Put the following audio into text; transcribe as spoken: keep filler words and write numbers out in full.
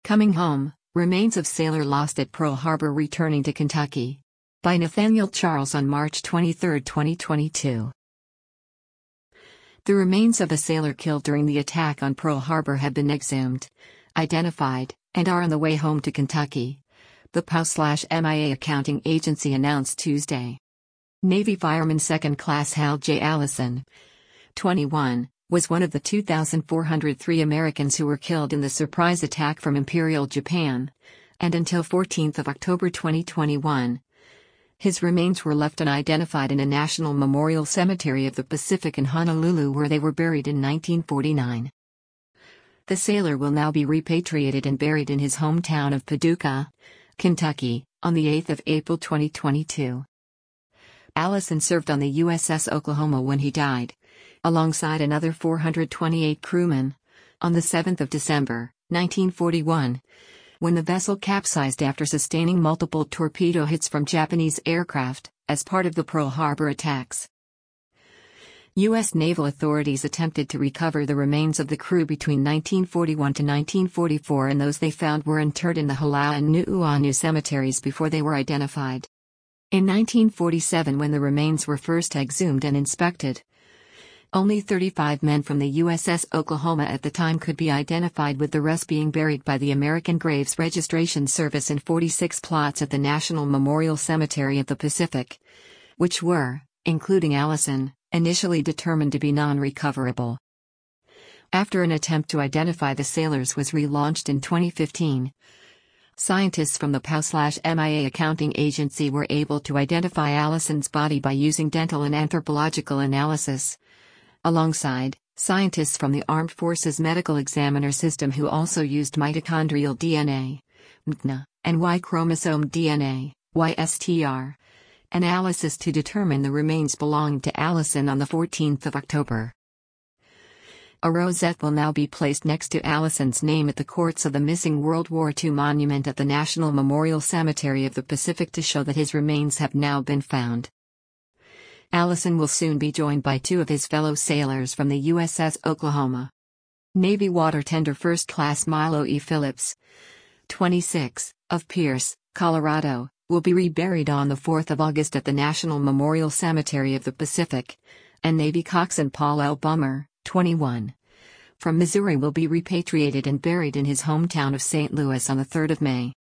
Coming Home, Remains of Sailor Lost at Pearl Harbor Returning to Kentucky. By Nathaniel Charles on March twenty-third, twenty twenty-two. The remains of a sailor killed during the attack on Pearl Harbor have been exhumed, identified, and are on the way home to Kentucky, the P O W/M I A accounting agency announced Tuesday. Navy Fireman Second Class Hal J. Allison, twenty-one, was one of the two thousand four hundred three Americans who were killed in the surprise attack from Imperial Japan, and until fourteenth of October twenty twenty-one, his remains were left unidentified in a National Memorial Cemetery of the Pacific in Honolulu, where they were buried in nineteen forty-nine. The sailor will now be repatriated and buried in his hometown of Paducah, Kentucky, on the eighth of April twenty twenty-two. Allison served on the U S S Oklahoma when he died, alongside another four hundred twenty-eight crewmen, on the seventh of December, nineteen forty-one, when the vessel capsized after sustaining multiple torpedo hits from Japanese aircraft, as part of the Pearl Harbor attacks. U S naval authorities attempted to recover the remains of the crew between nineteen forty-one to nineteen forty-four, and those they found were interred in the Hala and Nu'uanu cemeteries before they were identified. In nineteen forty-seven, when the remains were first exhumed and inspected, only thirty-five men from the U S S Oklahoma at the time could be identified, with the rest being buried by the American Graves Registration Service in forty-six plots at the National Memorial Cemetery of the Pacific, which were, including Allison, initially determined to be non-recoverable. After an attempt to identify the sailors was relaunched in twenty fifteen, scientists from the P O W/M I A accounting agency were able to identify Allison's body by using dental and anthropological analysis, alongside scientists from the Armed Forces Medical Examiner System who also used mitochondrial D N A, M T N A, and Y chromosome D N A, Y S T R, analysis to determine the remains belonging to Allison on the fourteenth of October. A rosette will now be placed next to Allison's name at the Courts of the Missing World War Two monument at the National Memorial Cemetery of the Pacific to show that his remains have now been found. Allison will soon be joined by two of his fellow sailors from the U S S Oklahoma. Navy water tender First Class Milo E. Phillips, twenty-six, of Pierce, Colorado, will be reburied on the fourth of August at the National Memorial Cemetery of the Pacific, and Navy coxswain Paul L. Bummer, twenty-one, from Missouri will be repatriated and buried in his hometown of Saint Louis on the third of May.